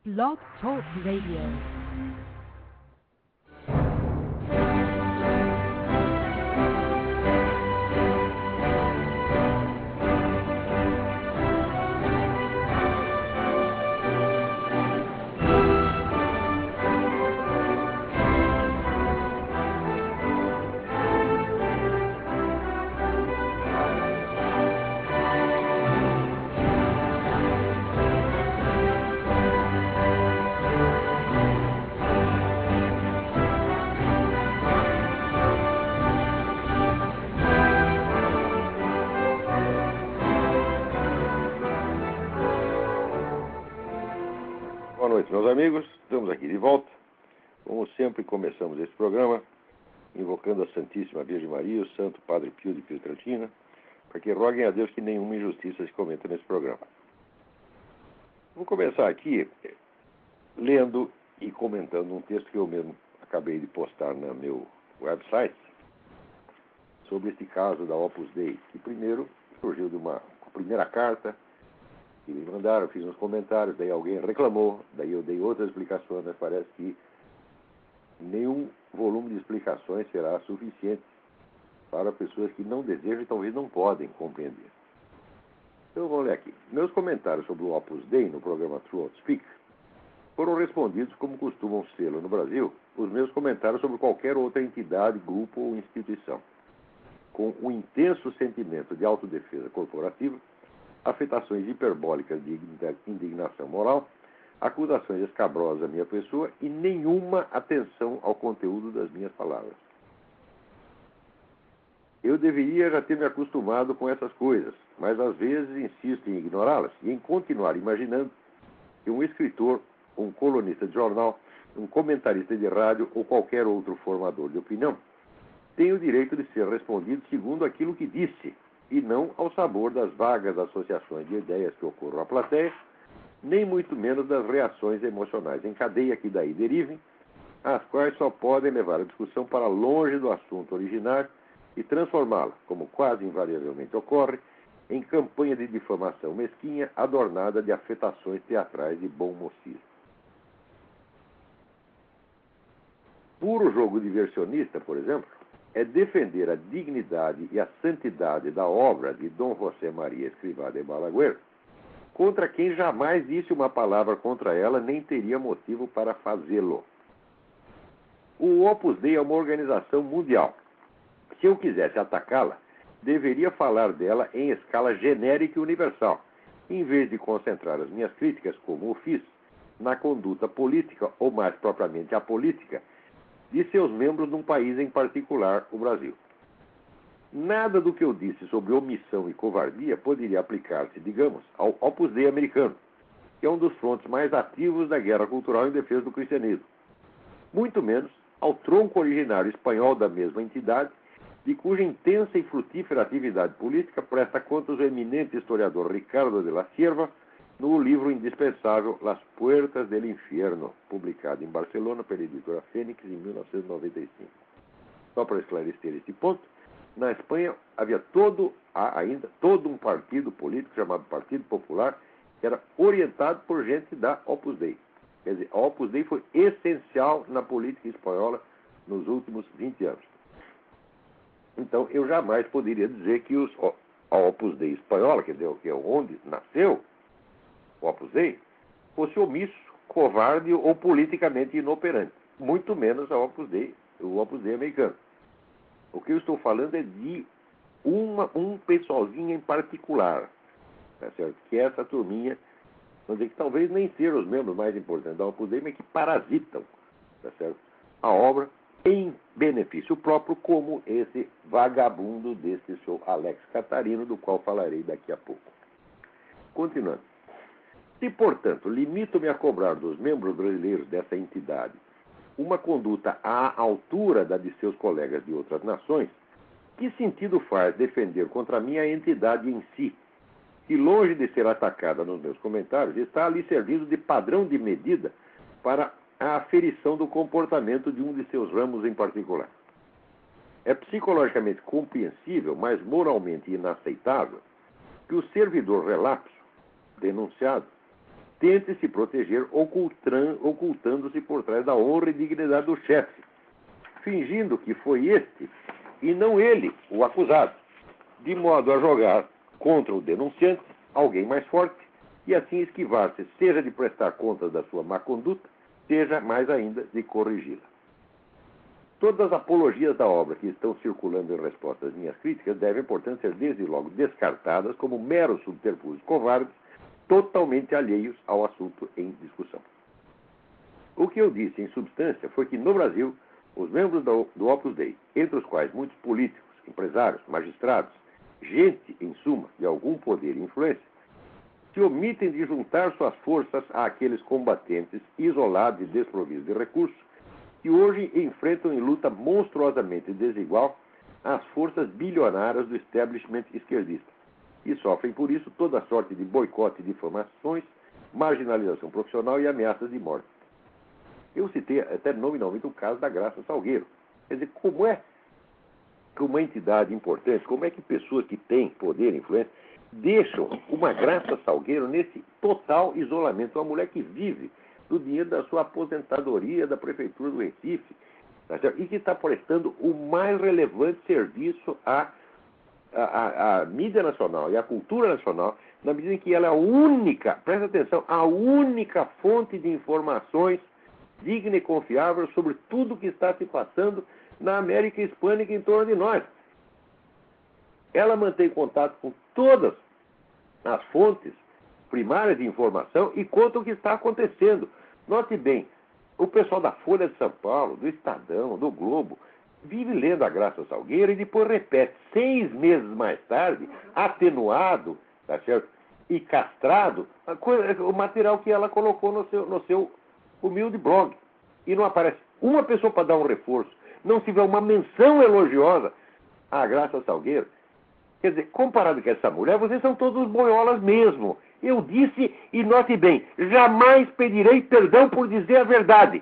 Blog Talk Radio. Boa noite, meus amigos. Estamos aqui de volta. Como sempre, começamos esse programa invocando a Santíssima Virgem Maria, o Santo Padre Pio de Pietrelcina, para que roguem a Deus que nenhuma injustiça se cometa nesse programa. Vou começar aqui lendo e comentando um texto que eu mesmo acabei de postar no meu website sobre este caso da Opus Dei, que primeiro surgiu de uma primeira carta que me mandaram, fiz uns comentários, daí alguém reclamou, daí eu dei outras explicações, mas parece que nenhum volume de explicações será suficiente para pessoas que não desejam e talvez não podem compreender. Então vamos ler aqui. Meus comentários sobre o Opus Dei no programa Truth Speak foram respondidos como costumam ser no Brasil os meus comentários sobre qualquer outra entidade, grupo ou instituição, com um intenso sentimento de autodefesa corporativa, afetações hiperbólicas de indignação moral, acusações escabrosas à minha pessoa e nenhuma atenção ao conteúdo das minhas palavras. Eu deveria já ter me acostumado com essas coisas, mas às vezes insisto em ignorá-las e em continuar imaginando que um escritor, um colunista de jornal, um comentarista de rádio ou qualquer outro formador de opinião tem o direito de ser respondido segundo aquilo que disse, e não ao sabor das vagas associações de ideias que ocorram à plateia, nem muito menos das reações emocionais em cadeia que daí derivem, as quais só podem levar a discussão para longe do assunto originário e transformá-la, como quase invariavelmente ocorre, em campanha de difamação mesquinha adornada de afetações teatrais de bom mocismo. Puro jogo diversionista, por exemplo, é defender a dignidade e a santidade da obra de Dom José Maria Escrivá de Balaguer, contra quem jamais disse uma palavra contra ela, nem teria motivo para fazê-lo. O Opus Dei é uma organização mundial. Se eu quisesse atacá-la, deveria falar dela em escala genérica e universal, em vez de concentrar as minhas críticas, como o fiz, na conduta política, ou mais propriamente apolítica, de seus membros num país em particular, o Brasil. Nada do que eu disse sobre omissão e covardia poderia aplicar-se, digamos, ao Opus Dei americano, que é um dos frontes mais ativos da guerra cultural em defesa do cristianismo. Muito menos ao tronco originário espanhol da mesma entidade, de cuja intensa e frutífera atividade política presta contas o eminente historiador Ricardo de la Cierva, no livro indispensável Las Puertas del Infierno, publicado em Barcelona pela editora Fênix em 1995. Só para esclarecer este ponto, na Espanha há ainda todo um partido político chamado Partido Popular, que era orientado por gente da Opus Dei. Quer dizer, a Opus Dei foi essencial na política espanhola nos últimos 20 anos. Então, eu jamais poderia dizer que a Opus Dei espanhola, quer dizer, que é onde nasceu o Opus Dei, fosse omisso, covarde ou politicamente inoperante. Muito menos o Opus Dei americano. O que eu estou falando é de um pessoalzinho em particular, tá certo? Que é essa turminha, vamos dizer que talvez nem sejam os membros mais importantes da Opus Dei, mas que parasitam, tá certo? A obra em benefício próprio, como esse vagabundo desse seu Alex Catarino, do qual falarei daqui a pouco. Continuando. Se, portanto, limito-me a cobrar dos membros brasileiros dessa entidade uma conduta à altura da de seus colegas de outras nações, que sentido faz defender contra mim a entidade em si, que, longe de ser atacada nos meus comentários, está ali servindo de padrão de medida para a aferição do comportamento de um de seus ramos em particular? É psicologicamente compreensível, mas moralmente inaceitável, que o servidor relapso, denunciado, tente se proteger ocultando-se por trás da honra e dignidade do chefe, fingindo que foi este e não ele o acusado, de modo a jogar contra o denunciante alguém mais forte e assim esquivar-se, seja de prestar contas da sua má conduta, seja mais ainda de corrigi-la. Todas as apologias da obra que estão circulando em resposta às minhas críticas devem, portanto, ser desde logo descartadas como meros subterfúgios covardes, totalmente alheios ao assunto em discussão. O que eu disse, em substância, foi que, no Brasil, os membros do Opus Dei, entre os quais muitos políticos, empresários, magistrados, gente, em suma, de algum poder e influência, se omitem de juntar suas forças àqueles combatentes isolados e desprovidos de recursos que hoje enfrentam em luta monstruosamente desigual as forças bilionárias do establishment esquerdista e sofrem por isso toda sorte de boicote, difamações, marginalização profissional e ameaças de morte. Eu citei até nominalmente o caso da Graça Salgueiro. Quer dizer, como é que uma entidade importante, como é que pessoas que têm poder e influência deixam uma Graça Salgueiro nesse total isolamento? Uma mulher que vive do dinheiro da sua aposentadoria da Prefeitura do Recife, tá certo? E que está prestando o mais relevante serviço à mídia nacional e à cultura nacional, na medida em que ela é a única, presta atenção, a única fonte de informações digna e confiável sobre tudo o que está se passando na América Hispânica em torno de nós. Ela mantém contato com todas as fontes primárias de informação e conta o que está acontecendo. Note bem, o pessoal da Folha de São Paulo, do Estadão, do Globo, vive lendo a Graça Salgueiro e depois repete 6 meses mais tarde, atenuado, tá certo? E castrado, o material que ela colocou no seu humilde blog. E não aparece uma pessoa para dar um reforço. Não se vê uma menção elogiosa à Graça Salgueiro. Quer dizer, comparado com essa mulher, vocês são todos boiolas mesmo. Eu disse, e note bem, jamais pedirei perdão por dizer a verdade.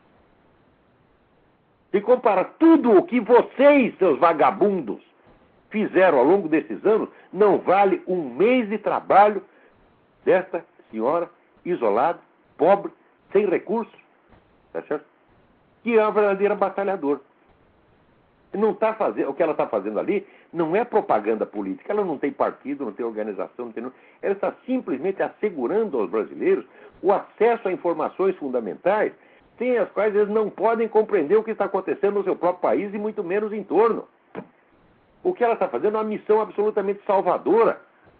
Se compara tudo o que vocês, seus vagabundos, fizeram ao longo desses anos, não vale um mês de trabalho desta senhora isolada, pobre, sem recursos, tá certo? Que é uma verdadeira batalhadora. Não tá fazendo, o que ela está fazendo ali não é propaganda política, ela não tem partido, não tem organização, não tem, ela está simplesmente assegurando aos brasileiros o acesso a informações fundamentais, sem as quais eles não podem compreender o que está acontecendo no seu próprio país e muito menos em torno. O que ela está fazendo é uma missão absolutamente salvadora.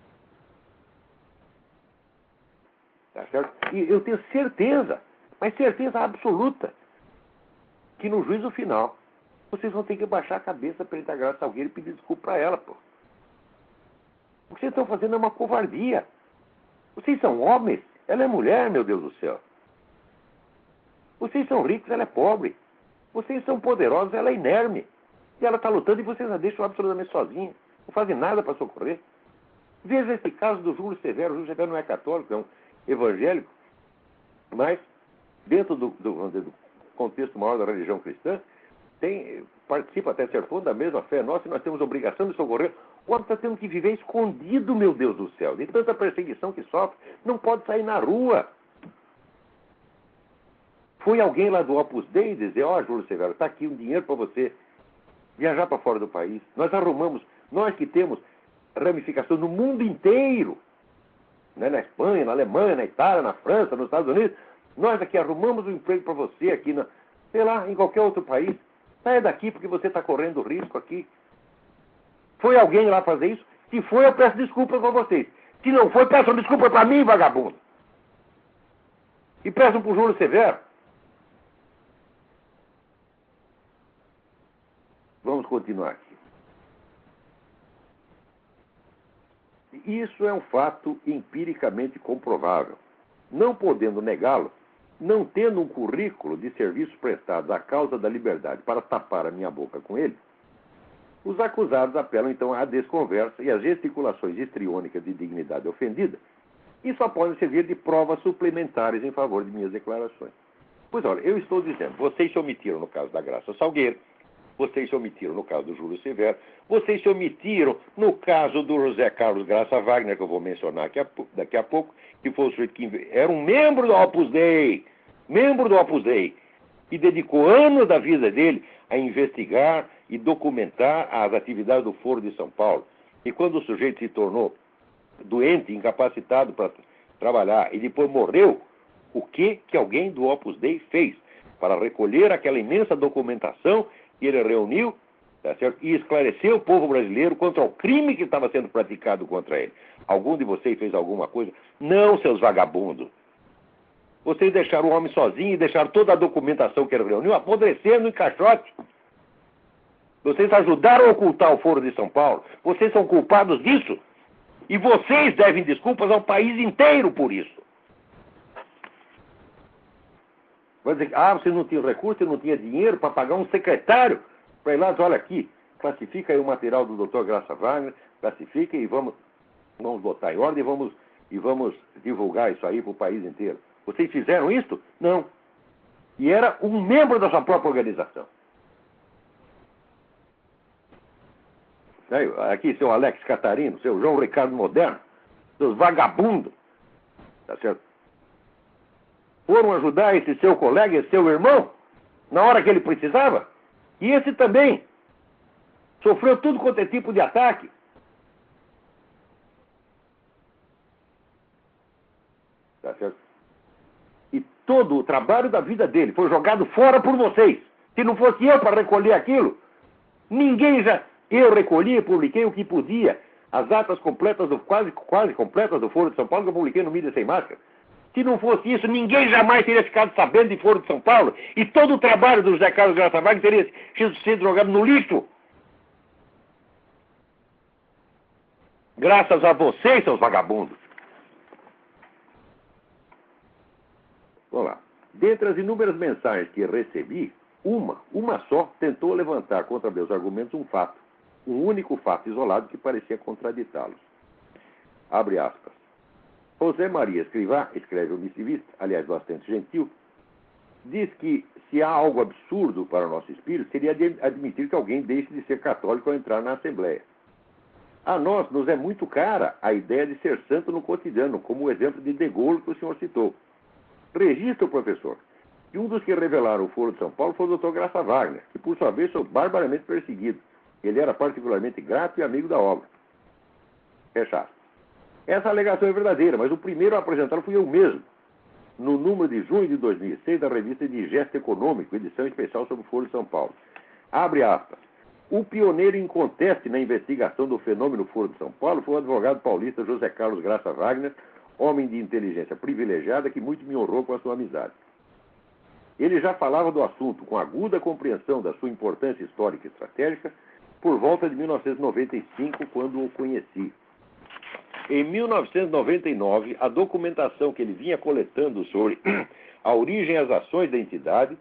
Tá certo? E eu tenho certeza, mas certeza absoluta, que no juízo final vocês vão ter que baixar a cabeça perante a Graça Salgueiro e pedir desculpa para ela, pô. O que vocês estão fazendo é uma covardia. Vocês são homens, ela é mulher, meu Deus do céu. Vocês são ricos, ela é pobre. Vocês são poderosos, ela é inerme. E ela está lutando e vocês a deixam absolutamente sozinha. Não fazem nada para socorrer. Veja esse caso do Júlio Severo. O Júlio Severo não é católico, é um evangélico, mas dentro do contexto maior da religião cristã, participa até certo ponto da mesma fé nossa e nós temos a obrigação de socorrer. O homem está tendo que viver escondido, meu Deus do céu, de tanta perseguição que sofre, não pode sair na rua. Foi alguém lá do Opus Dei dizer, Júlio Severo, está aqui um dinheiro para você viajar para fora do país. Nós arrumamos, nós que temos ramificação no mundo inteiro, né, na Espanha, na Alemanha, na Itália, na França, nos Estados Unidos, nós aqui arrumamos um emprego para você aqui, sei lá, em qualquer outro país. Saia daqui porque você está correndo risco aqui. Foi alguém lá fazer isso? Se foi, eu peço desculpas para vocês. Se não foi, peçam desculpa para mim, vagabundo. E peçam para o Júlio Severo. Vamos continuar aqui. Isso é um fato empiricamente comprovável. Não podendo negá-lo, não tendo um currículo de serviços prestados à causa da liberdade para tapar a minha boca com ele, os acusados apelam então à desconversa e às gesticulações histriônicas de dignidade ofendida e só podem servir de provas suplementares em favor de minhas declarações. Pois olha, eu estou dizendo, vocês se omitiram no caso da Graça Salgueiro, vocês se omitiram no caso do Júlio Severo, vocês se omitiram no caso do José Carlos Graça Wagner, que eu vou mencionar daqui a pouco, que foi o sujeito que era um membro do Opus Dei, e dedicou anos da vida dele a investigar e documentar as atividades do Foro de São Paulo. E quando o sujeito se tornou doente, incapacitado para trabalhar, e depois morreu, o que alguém do Opus Dei fez para recolher aquela imensa documentação que ele reuniu, tá certo? E esclarecer o povo brasileiro contra o crime que estava sendo praticado contra ele? Algum de vocês fez alguma coisa? Não, seus vagabundos. Vocês deixaram o homem sozinho e deixaram toda a documentação que ele reuniu apodrecendo em caixote. Vocês ajudaram a ocultar o Foro de São Paulo. Vocês são culpados disso. E vocês devem desculpas ao país inteiro por isso. Vai dizer, você não tinha recurso, você não tinha dinheiro para pagar um secretário para ir lá, olha aqui, classifica aí o material do Dr. Graça Wagner, classifica e vamos botar em ordem e vamos divulgar isso aí para o país inteiro. Vocês fizeram isso? Não. E era um membro da sua própria organização. Aqui, seu Alex Catarino, seu João Ricardo Moderno, seus vagabundos, tá certo? Foram ajudar esse seu colega, esse seu irmão, na hora que ele precisava. E esse também sofreu tudo quanto é tipo de ataque. Tá certo? E todo o trabalho da vida dele foi jogado fora por vocês. Se não fosse eu para recolher aquilo, ninguém já... Eu recolhi e publiquei o que podia. As atas completas, quase completas do Foro de São Paulo, que eu publiquei no Mídia Sem Máscara. Se não fosse isso, ninguém jamais teria ficado sabendo de Foro de São Paulo. E todo o trabalho do José Carlos Graça Wagner teria sido jogado no lixo. Graças a vocês, seus vagabundos. Vamos lá. Dentre as inúmeras mensagens que recebi, uma só tentou levantar contra meus argumentos um fato. Um único fato isolado que parecia contraditá-los. Abre aspas. José Maria Escrivá, escreve o missivista, aliás, bastante gentil, diz que se há algo absurdo para o nosso espírito, seria admitir que alguém deixe de ser católico ao entrar na Assembleia. A nós nos é muito cara a ideia de ser santo no cotidiano, como o exemplo de Gaulle que o senhor citou. Registra, professor, que um dos que revelaram o Foro de São Paulo foi o Dr. Graça Wagner, que por sua vez foi barbaramente perseguido. Ele era particularmente grato e amigo da obra. Fecha aspas. Essa alegação é verdadeira, mas o primeiro a apresentá-la fui eu mesmo, no número de junho de 2006 da revista Digesto Econômico, edição especial sobre o Foro de São Paulo. Abre aspas. O pioneiro inconteste na investigação do fenômeno Foro de São Paulo foi o advogado paulista José Carlos Graça Wagner, homem de inteligência privilegiada que muito me honrou com a sua amizade. Ele já falava do assunto com aguda compreensão da sua importância histórica e estratégica por volta de 1995, quando o conheci. Em 1999, a documentação que ele vinha coletando sobre a origem e as ações da entidade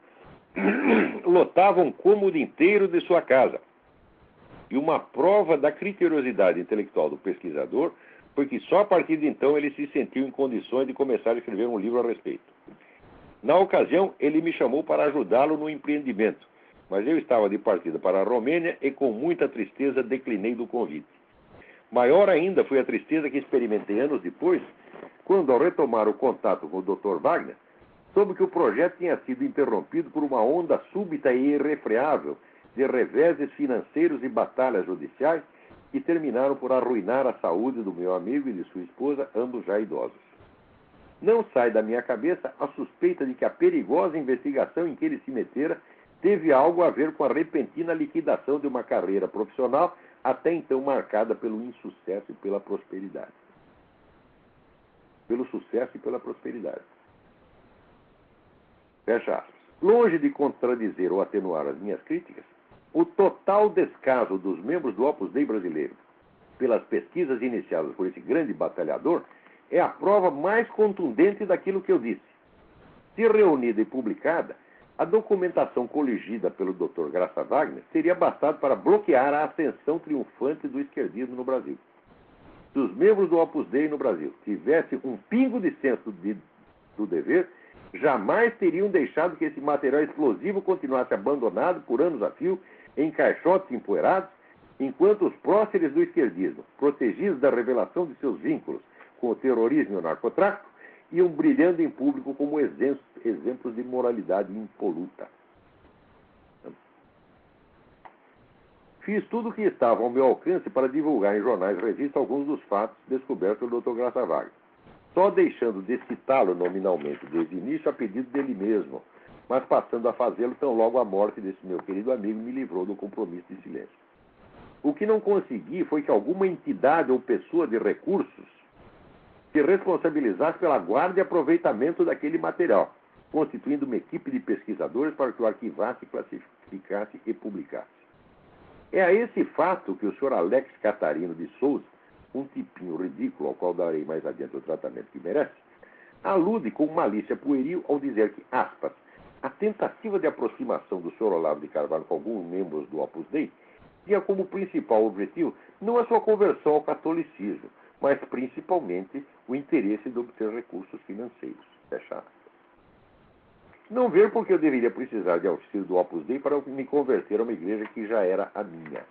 lotava um cômodo inteiro de sua casa. E uma prova da criteriosidade intelectual do pesquisador foi que só a partir de então ele se sentiu em condições de começar a escrever um livro a respeito. Na ocasião, ele me chamou para ajudá-lo no empreendimento, mas eu estava de partida para a Romênia e com muita tristeza declinei do convite. Maior ainda foi a tristeza que experimentei anos depois, quando, ao retomar o contato com o Dr. Wagner, soube que o projeto tinha sido interrompido por uma onda súbita e irrefreável de reveses financeiros e batalhas judiciais que terminaram por arruinar a saúde do meu amigo e de sua esposa, ambos já idosos. Não sai da minha cabeça a suspeita de que a perigosa investigação em que ele se metera teve algo a ver com a repentina liquidação de uma carreira profissional até então marcada pelo insucesso e pela prosperidade. Pelo sucesso e pela prosperidade. Fecha aspas. Longe de contradizer ou atenuar as minhas críticas, o total descaso dos membros do Opus Dei brasileiro pelas pesquisas iniciadas por esse grande batalhador é a prova mais contundente daquilo que eu disse. Se reunida e publicada, a documentação coligida pelo Dr. Graça Wagner teria bastado para bloquear a ascensão triunfante do esquerdismo no Brasil. Se os membros do Opus Dei no Brasil tivessem um pingo de senso do dever, jamais teriam deixado que esse material explosivo continuasse abandonado por anos a fio, em caixotes empoeirados, enquanto os próceres do esquerdismo, protegidos da revelação de seus vínculos com o terrorismo e o narcotráfico, iam brilhando em público como exemplos de moralidade impoluta. Fiz tudo o que estava ao meu alcance para divulgar em jornais e revistas alguns dos fatos descobertos pelo Dr. Graça Wagner, só deixando de citá-lo nominalmente desde o início a pedido dele mesmo, mas passando a fazê-lo tão logo a morte desse meu querido amigo me livrou do compromisso de silêncio. O que não consegui foi que alguma entidade ou pessoa de recursos se responsabilizasse pela guarda e aproveitamento daquele material, constituindo uma equipe de pesquisadores para que o arquivasse, classificasse e publicasse. É a esse fato que o Sr. Alex Catarino de Souza, um tipinho ridículo ao qual darei mais adiante o tratamento que merece, alude com malícia pueril ao dizer que, aspas, a tentativa de aproximação do Sr. Olavo de Carvalho com alguns membros do Opus Dei tinha como principal objetivo não a sua conversão ao catolicismo, mas principalmente o interesse de obter recursos financeiros. Fecha aspas. Não ver porque eu deveria precisar de auxílio do Opus Dei para me converter a uma igreja que já era a minha.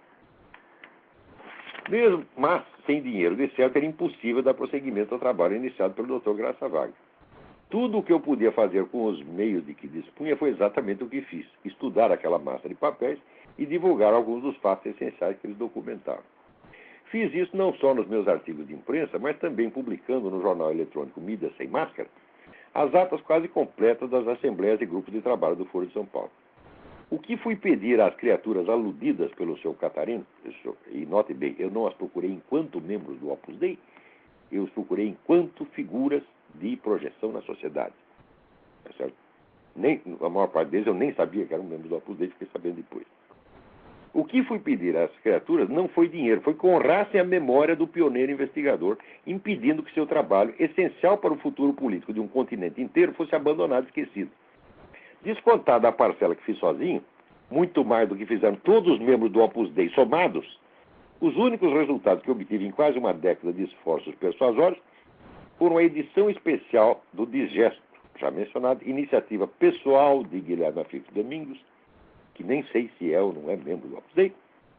Mesmo, mas sem dinheiro, de certo, era impossível dar prosseguimento ao trabalho iniciado pelo Dr. Graça Wagner. Tudo o que eu podia fazer com os meios de que dispunha foi exatamente o que fiz: estudar aquela massa de papéis e divulgar alguns dos fatos essenciais que eles documentaram. Fiz isso não só nos meus artigos de imprensa, mas também publicando no jornal eletrônico Mídia Sem Máscara as atas quase completas das assembleias e grupos de trabalho do Foro de São Paulo. O que fui pedir às criaturas aludidas pelo seu Catarino, e note bem, eu não as procurei enquanto membros do Opus Dei, eu os procurei enquanto figuras de projeção na sociedade. Tá certo? A maior parte deles eu nem sabia que eram membros do Opus Dei, fiquei sabendo depois. O que fui pedir às criaturas não foi dinheiro, foi que honrassem a memória do pioneiro investigador, impedindo que seu trabalho, essencial para o futuro político de um continente inteiro, fosse abandonado e esquecido. Descontada a parcela que fiz sozinho, muito mais do que fizeram todos os membros do Opus Dei somados, os únicos resultados que obtive em quase uma década de esforços persuasórios foram a edição especial do Digesto, já mencionado, iniciativa pessoal de Guilherme Afif Domingos, que nem sei se é ou não é membro do Opus Dei,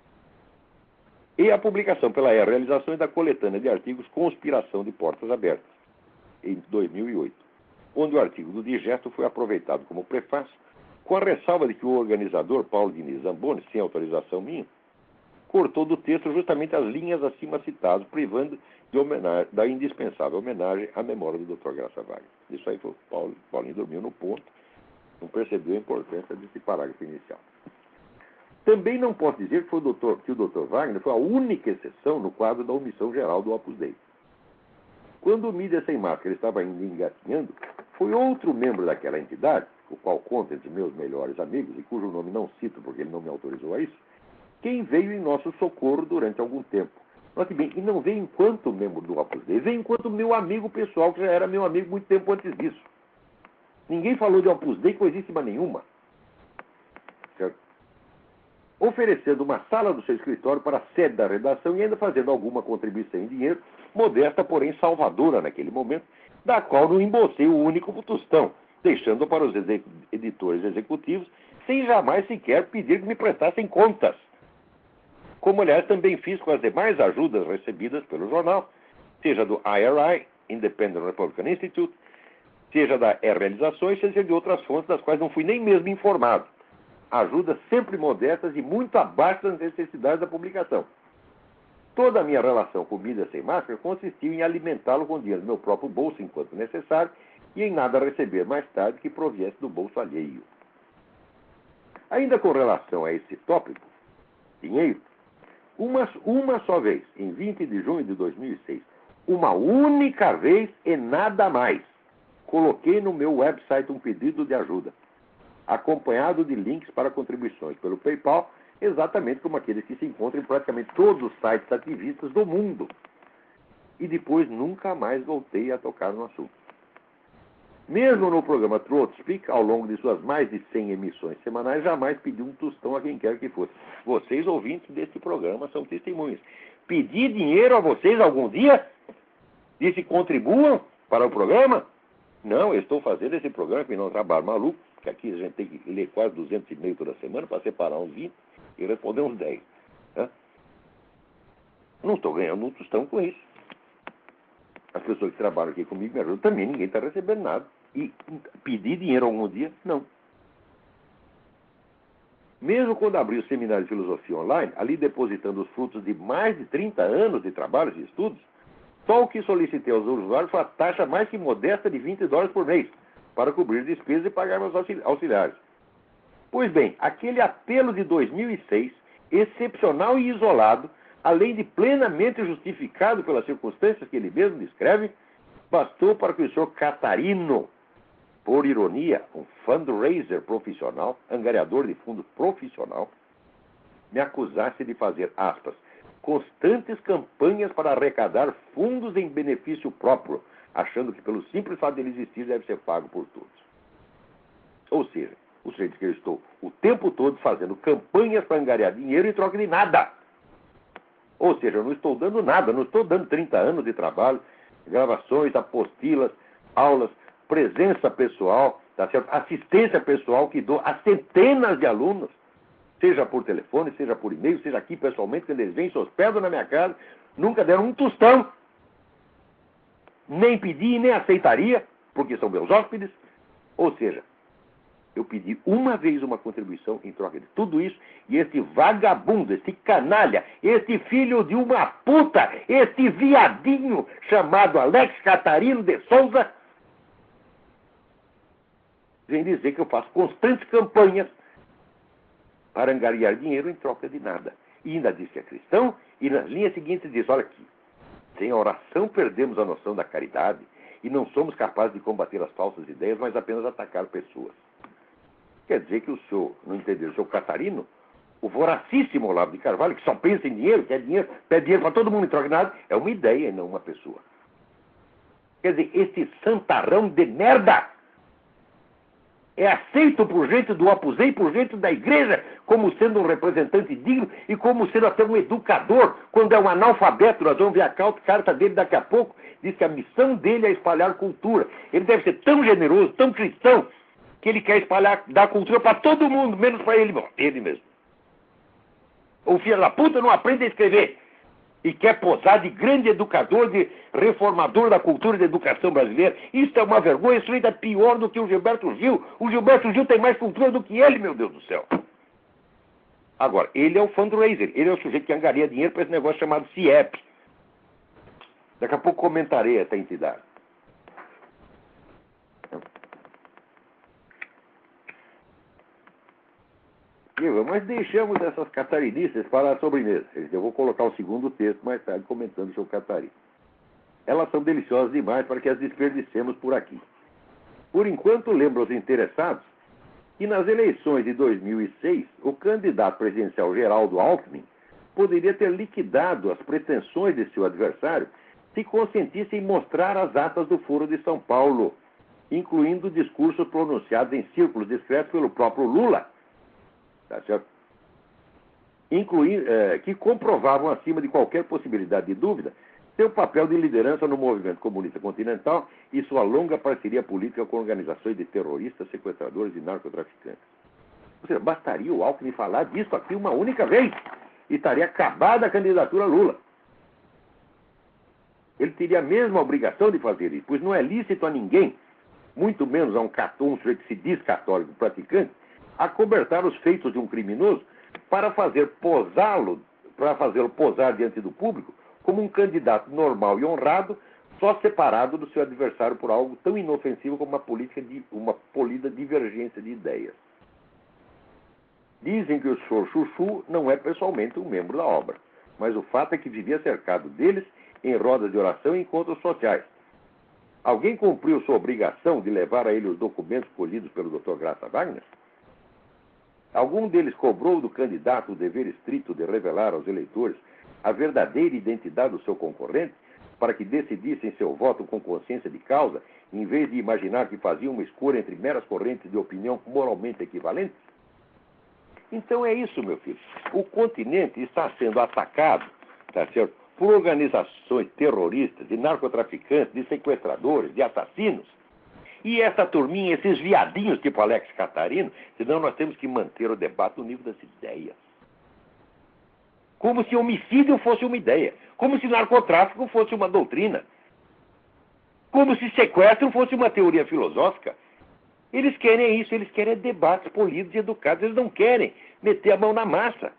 e a publicação pela realização da coletânea de artigos Conspiração de Portas Abertas, em 2008, onde o artigo do Digesto foi aproveitado como prefácio, com a ressalva de que o organizador, Paulo Diniz Zamboni, sem autorização minha, cortou do texto justamente as linhas acima citadas, privando da indispensável homenagem à memória do Dr. Graça Wagner. Isso aí foi Paulinho dormiu no ponto, não percebeu a importância desse parágrafo inicial. Também não posso dizer que o Dr. Wagner foi a única exceção no quadro da omissão geral do Opus Dei. Quando o Mídia Sem Máscara estava ainda engatinhando, foi outro membro daquela entidade, o qual conta entre meus melhores amigos, e cujo nome não cito porque ele não me autorizou a isso, quem veio em nosso socorro durante algum tempo. Note bem, e não veio enquanto membro do Opus Dei, veio enquanto meu amigo pessoal, que já era meu amigo muito tempo antes disso. Ninguém falou de Opus Dei coisíssima nenhuma. Certo? Oferecendo uma sala do seu escritório para a sede da redação e ainda fazendo alguma contribuição em dinheiro, modesta, porém salvadora naquele momento, da qual não embolsei o único tostão, deixando para os editores executivos, sem jamais sequer pedir que me prestassem contas. Como, aliás, também fiz com as demais ajudas recebidas pelo jornal, seja do IRI, Independent Republican Institute, seja da Realizações, seja de outras fontes das quais não fui nem mesmo informado. Ajudas sempre modestas e muito abaixo das necessidades da publicação. Toda a minha relação com Mídia Sem Máscara consistiu em alimentá-lo com dinheiro do meu próprio bolso enquanto necessário e em nada receber mais tarde que proviesse do bolso alheio. Ainda com relação a esse tópico, dinheiro, uma só vez, em 20 de junho de 2006, uma única vez e nada mais, coloquei no meu website um pedido de ajuda, acompanhado de links para contribuições pelo PayPal, exatamente como aqueles que se encontram em praticamente todos os sites ativistas do mundo. E depois nunca mais voltei a tocar no assunto. Mesmo no programa Throat Speak, ao longo de suas mais de 100 emissões semanais, jamais pedi um tostão a quem quer que fosse. Vocês, ouvintes deste programa, são testemunhas. Pedi dinheiro a vocês algum dia? Disse contribuam para o programa? Não, eu estou fazendo esse programa que não é um trabalho maluco, que aqui a gente tem que ler quase 200 e-mails toda semana para separar uns 20, e responder uns 10. Né? Não estou ganhando um tostão com isso. As pessoas que trabalham aqui comigo me ajudam também, ninguém está recebendo nada. E pedir dinheiro algum dia? Não. Mesmo quando abri o seminário de filosofia online, ali depositando os frutos de mais de 30 anos de trabalhos e estudos, só o que solicitei aos usuários foi a taxa mais que modesta de $20 por mês, para cobrir despesas e pagar meus auxiliares. Pois bem, aquele apelo de 2006, excepcional e isolado, além de plenamente justificado pelas circunstâncias que ele mesmo descreve, bastou para que o senhor Catarino, por ironia, um fundraiser profissional, angariador de fundo profissional, me acusasse de fazer, aspas, constantes campanhas para arrecadar fundos em benefício próprio, achando que pelo simples fato de ele existir deve ser pago por todos. Ou seja, o sujeito diz que eu estou o tempo todo fazendo campanhas para angariar dinheiro em troca de nada. Ou seja, eu não estou dando nada, não estou dando 30 anos de trabalho, gravações, apostilas, aulas, presença pessoal, tá certo? Assistência pessoal que dou a centenas de alunos, seja por telefone, seja por e-mail, seja aqui pessoalmente, quando eles vêm, se hospedam na minha casa, nunca deram um tostão, nem pedi, nem aceitaria, porque são meus hóspedes. Ou seja, eu pedi uma vez uma contribuição em troca de tudo isso, e este vagabundo, este canalha, este filho de uma puta, este viadinho chamado Alex Catarino de Souza, vem dizer que eu faço constantes campanhas para angariar dinheiro em troca de nada. E ainda diz que é cristão, e nas linhas seguintes diz, olha aqui, sem a oração perdemos a noção da caridade e não somos capazes de combater as falsas ideias, mas apenas atacar pessoas. Quer dizer que o senhor, não entendeu, o senhor Catarino, o voracíssimo Olavo de Carvalho, que só pensa em dinheiro, quer dinheiro, pede dinheiro para todo mundo em troca de nada, é uma ideia e não uma pessoa. Quer dizer, esse santarrão de merda é aceito por gente do Opus-Dei, por gente da igreja, como sendo um representante digno e como sendo até um educador. Quando é um analfabeto, nós vamos ver a carta dele daqui a pouco, diz que a missão dele é espalhar cultura. Ele deve ser tão generoso, tão cristão, que ele quer espalhar, dar cultura para todo mundo, menos para ele mesmo. O filho da puta não aprende a escrever e quer posar de grande educador, de reformador da cultura e da educação brasileira. Isso é uma vergonha, isso ainda é pior do que o Gilberto Gil. O Gilberto Gil tem mais cultura do que ele, meu Deus do céu. Agora, ele é o fundraiser, ele é o sujeito que angaria dinheiro para esse negócio chamado CIEP. Daqui a pouco comentarei essa entidade. Mas deixamos essas catarinices para a sobremesa. Eu vou colocar o segundo texto mais tarde comentando sobre Catarina. Elas são deliciosas demais para que as desperdicemos por aqui. Por enquanto, lembro aos interessados que nas eleições de 2006, o candidato presidencial Geraldo Alckmin poderia ter liquidado as pretensões de seu adversário se consentisse em mostrar as atas do Foro de São Paulo, incluindo discursos pronunciados em círculos discretos pelo próprio Lula, tá certo? Que comprovavam, acima de qualquer possibilidade de dúvida, seu papel de liderança no movimento comunista continental e sua longa parceria política com organizações de terroristas, sequestradores e narcotraficantes. Ou seja, bastaria o Alckmin falar disso aqui uma única vez e estaria acabada a candidatura Lula. Ele teria a mesma obrigação de fazer isso, pois não é lícito a ninguém, muito menos a um sujeito que se diz católico praticante, acobertar os feitos de um criminoso para fazê-lo posar diante do público como um candidato normal e honrado, só separado do seu adversário por algo tão inofensivo como uma polida divergência de ideias. Dizem que o senhor Chuchu não é pessoalmente um membro da obra, mas o fato é que vivia cercado deles em rodas de oração e encontros sociais. Alguém cumpriu sua obrigação de levar a ele os documentos colhidos pelo Dr. Graça Wagner? Algum deles cobrou do candidato o dever estrito de revelar aos eleitores a verdadeira identidade do seu concorrente, para que decidissem seu voto com consciência de causa, em vez de imaginar que faziam uma escolha entre meras correntes de opinião moralmente equivalentes? Então é isso, meu filho. O continente está sendo atacado, tá certo, por organizações terroristas, de narcotraficantes, de sequestradores, de assassinos. E essa turminha, esses viadinhos tipo Alex Catarino, senão nós temos que manter o debate no nível das ideias. Como se homicídio fosse uma ideia. Como se narcotráfico fosse uma doutrina. Como se sequestro fosse uma teoria filosófica. Eles querem isso, eles querem debates polidos e educados. Eles não querem meter a mão na massa.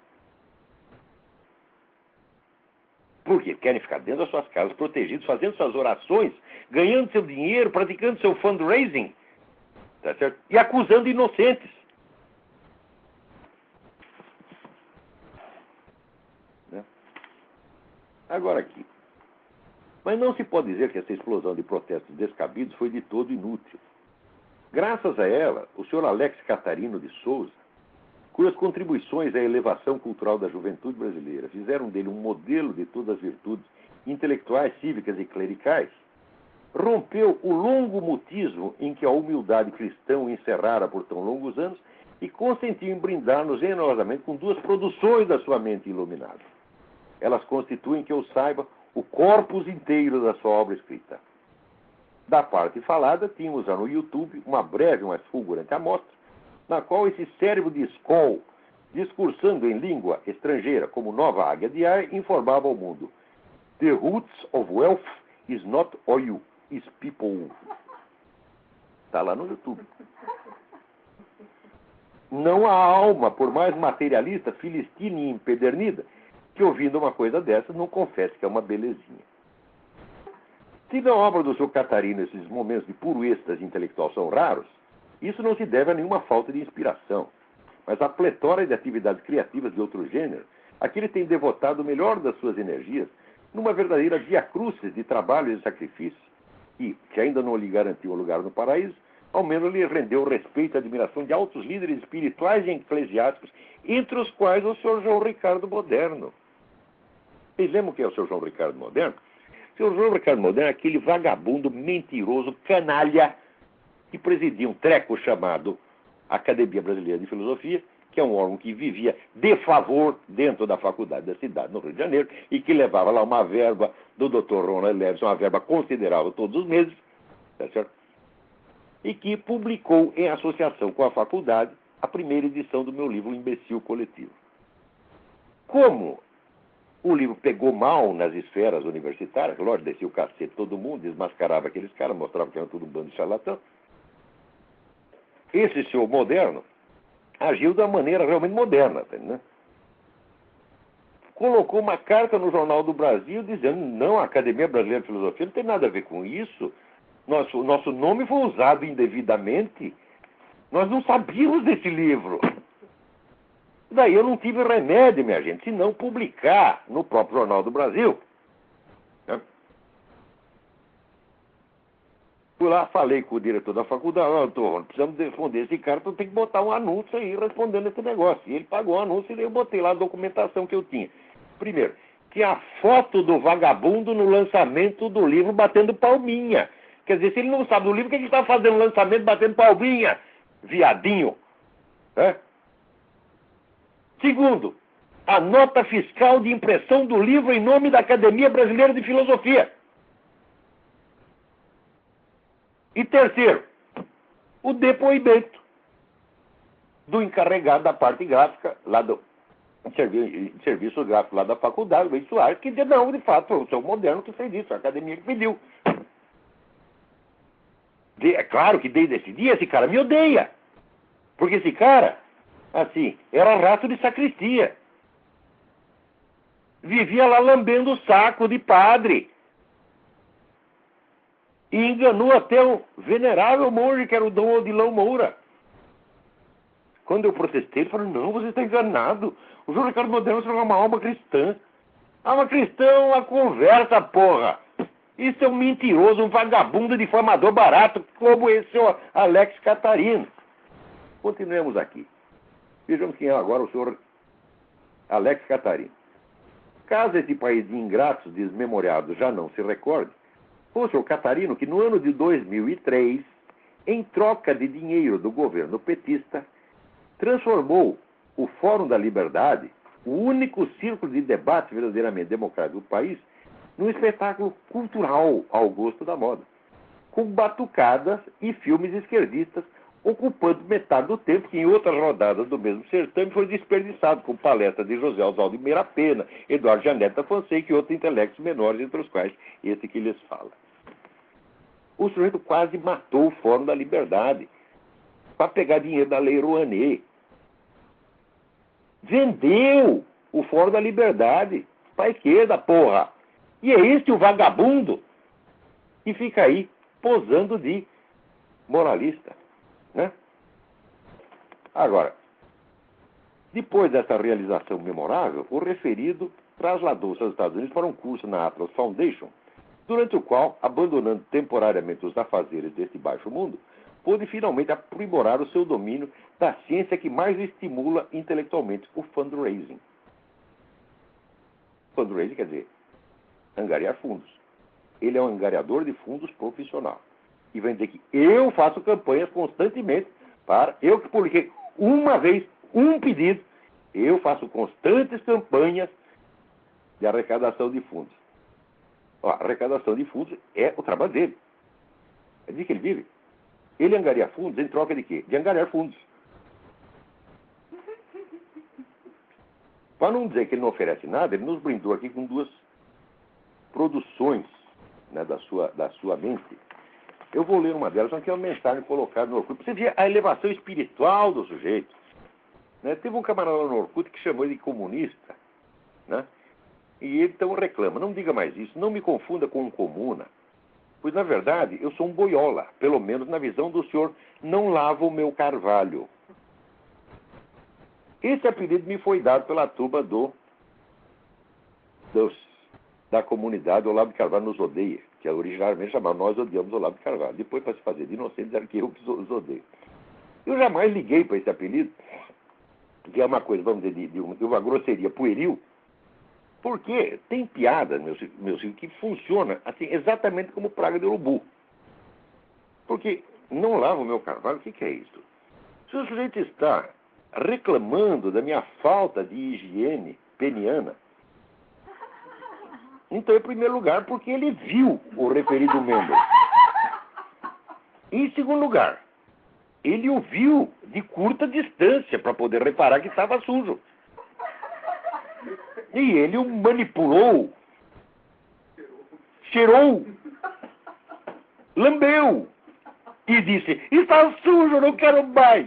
Por quê? Querem ficar dentro das suas casas, protegidos, fazendo suas orações, ganhando seu dinheiro, praticando seu fundraising, tá certo? E acusando inocentes. Né? Agora aqui. Mas não se pode dizer que essa explosão de protestos descabidos foi de todo inútil. Graças a ela, o senhor Alex Catarino de Souza, cujas contribuições à elevação cultural da juventude brasileira fizeram dele um modelo de todas as virtudes intelectuais, cívicas e clericais, rompeu o longo mutismo em que a humildade cristã o encerrara por tão longos anos e consentiu em brindar-nos generosamente com duas produções da sua mente iluminada. Elas constituem, que eu saiba, o corpus inteiro da sua obra escrita. Da parte falada, tínhamos já no YouTube uma breve, mas fulgurante amostra, na qual esse cérebro de Skoll, discursando em língua estrangeira como nova águia de ar, informava ao mundo: The roots of wealth is not oil, is people. Está lá no YouTube. Não há alma, por mais materialista, filistina e empedernida, que ouvindo uma coisa dessa não confesse que é uma belezinha. Se na obra do Sr. Catarino esses momentos de puro êxtase intelectual são raros, isso não se deve a nenhuma falta de inspiração, mas à pletora de atividades criativas de outro gênero, a que ele tem devotado o melhor das suas energias numa verdadeira via-crucis de trabalho e sacrifício, que ainda não lhe garantiu um lugar no paraíso, ao menos lhe rendeu o respeito e admiração de altos líderes espirituais e eclesiásticos, entre os quais o Sr. João Ricardo Moderno. Vocês lembram quem é o Sr. João Ricardo Moderno? O Sr. João Ricardo Moderno é aquele vagabundo, mentiroso, canalha, que presidia um treco chamado Academia Brasileira de Filosofia, que é um órgão que vivia de favor dentro da faculdade da cidade, no Rio de Janeiro, e que levava lá uma verba do Dr. Ronald Levison, uma verba considerável todos os meses, tá certo? E que publicou, em associação com a faculdade, a primeira edição do meu livro, O Imbecil Coletivo. Como o livro pegou mal nas esferas universitárias, lógico, descia o cacete todo mundo, desmascarava aqueles caras, mostrava que era tudo um bando de charlatão, esse senhor Moderno agiu da maneira realmente moderna, né? Colocou uma carta no Jornal do Brasil dizendo: não, a Academia Brasileira de Filosofia não tem nada a ver com isso, nosso nome foi usado indevidamente, nós não sabíamos desse livro. Daí eu não tive remédio, minha gente, senão publicar no próprio Jornal do Brasil. Fui lá, falei com o diretor da faculdade: Antônio, precisamos responder esse cara, então tem que botar um anúncio aí respondendo esse negócio. E ele pagou o anúncio e eu botei lá a documentação que eu tinha. Primeiro, tinha a foto do vagabundo no lançamento do livro batendo palminha. Quer dizer, se ele não sabe do livro, o que ele está fazendo no lançamento batendo palminha? Viadinho. É? Segundo, a nota fiscal de impressão do livro em nome da Academia Brasileira de Filosofia. E terceiro, o depoimento do encarregado da parte gráfica, lá do serviço gráfico lá da faculdade, o Luiz Soares, que dizia: não, de fato, foi o seu Moderno que fez isso, a academia que pediu. É claro que desde esse dia esse cara me odeia. Porque esse cara, assim, era rato de sacristia. Vivia lá lambendo o saco de padre. E enganou até o venerável monge, que era o Dom Odilão Moura. Quando eu protestei, ele falou: não, você está enganado. O João Ricardo Moderno é uma alma cristã. Alma cristã é uma conversa, porra. Isso é um mentiroso, um vagabundo difamador barato, como esse senhor Alex Catarino. Continuemos aqui. Vejamos quem é agora o senhor Alex Catarino. Caso esse país de ingratos desmemoriados já não se recorde, foi o senhor Catarino que, no ano de 2003, em troca de dinheiro do governo petista, transformou o Fórum da Liberdade, o único círculo de debate verdadeiramente democrático do país, num espetáculo cultural ao gosto da moda, com batucadas e filmes esquerdistas ocupando metade do tempo que em outras rodadas do mesmo certame foi desperdiçado com palestras de José Oswaldo de Meira Pena, Eduardo Janeta Fonseca e outros intelectos menores, entre os quais esse que lhes fala. O sujeito quase matou o Fórum da Liberdade para pegar dinheiro da Lei Rouanet. Vendeu o Fórum da Liberdade para a esquerda, porra. E é este o vagabundo que fica aí posando de moralista, né? Agora, depois dessa realização memorável, o referido trasladou-se aos Estados Unidos para um curso na Atlas Foundation, durante o qual, abandonando temporariamente os afazeres deste baixo mundo, pôde finalmente aprimorar o seu domínio da ciência que mais estimula intelectualmente, o fundraising. Fundraising quer dizer angariar fundos. Ele é um angariador de fundos profissional. E vem dizer que eu faço campanhas constantemente para... Eu que publiquei uma vez um pedido, eu faço constantes campanhas de arrecadação de fundos. Ó, a arrecadação de fundos é o trabalho dele. É de que ele vive. Ele angaria fundos em troca de quê? De angariar fundos. Para não dizer que ele não oferece nada, ele nos brindou aqui com duas produções, né, da sua mente. Eu vou ler uma delas, que é uma mensagem colocada no Orkut. Você vê a elevação espiritual do sujeito. Né? Teve um camarada no Orkut que chamou ele de comunista. Né? E ele então reclama, não diga mais isso, não me confunda com um comuna. Pois, na verdade, eu sou um boiola, pelo menos na visão do senhor, não lava o meu carvalho. Esse apelido me foi dado pela turma da comunidade Olavo de Carvalho nos odeia, que originalmente chamava Nós Odiamos Olavo de Carvalho. Depois, para se fazer de inocente, disseram que eu que os odeio. Eu jamais liguei para esse apelido, que é uma coisa, vamos dizer, de uma grosseria pueril, porque tem piada, meus filhos, que funciona assim, exatamente como praga de urubu. Porque não lavo o meu carvalho, o que é isso? Se o sujeito está reclamando da minha falta de higiene peniana, então, em primeiro lugar, porque ele viu o referido membro. Em segundo lugar, ele o viu de curta distância para poder reparar que estava sujo. E ele o manipulou, cheirou, lambeu e disse, está sujo, não quero mais.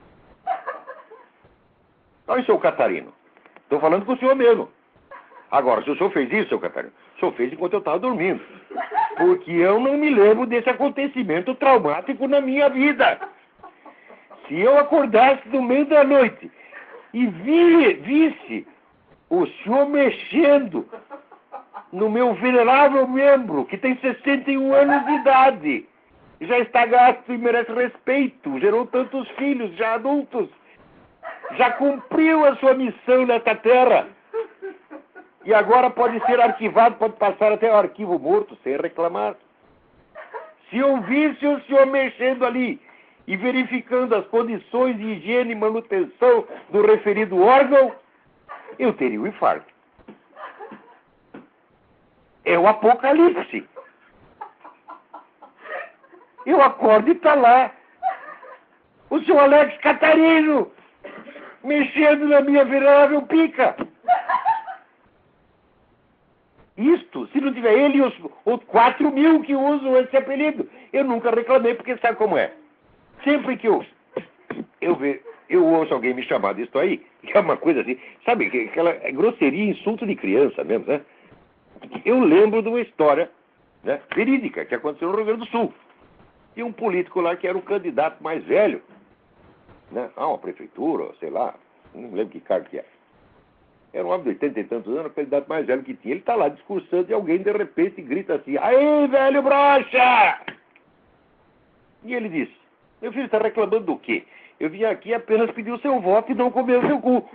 Olha, seu Catarino, estou falando com o senhor mesmo. Agora, se o senhor fez isso, seu Catarino, o senhor fez enquanto eu estava dormindo. Porque eu não me lembro desse acontecimento traumático na minha vida. Se eu acordasse no meio da noite e visse o senhor mexendo no meu venerável membro, que tem 61 anos de idade, já está gasto e merece respeito, gerou tantos filhos, já adultos, já cumpriu a sua missão nesta terra, e agora pode ser arquivado, pode passar até o arquivo morto, sem reclamar. Se eu visse o senhor mexendo ali e verificando as condições de higiene e manutenção do referido órgão, eu teria um infarto. É o apocalipse. Eu acordo e está lá o senhor Alex Catarino mexendo na minha venerável pica. Isto, se não tiver ele e os 4 mil que usam esse apelido, eu nunca reclamei, porque sabe como é? Sempre que eu ouço alguém me chamar disso aí, que é uma coisa assim, sabe, aquela grosseria, insulto de criança mesmo, né? Eu lembro de uma história, né, verídica, que aconteceu no Rio Grande do Sul. Tinha um político lá que era o candidato mais velho, né, a uma prefeitura, sei lá, não lembro que cargo que é. Era um homem de 80 e tantos anos, o candidato mais velho que tinha. Ele está lá discursando e alguém de repente grita assim, aí, velho broxa! E ele disse, meu filho, está reclamando do quê? Eu vim aqui apenas pedir o seu voto e não comer o seu cu.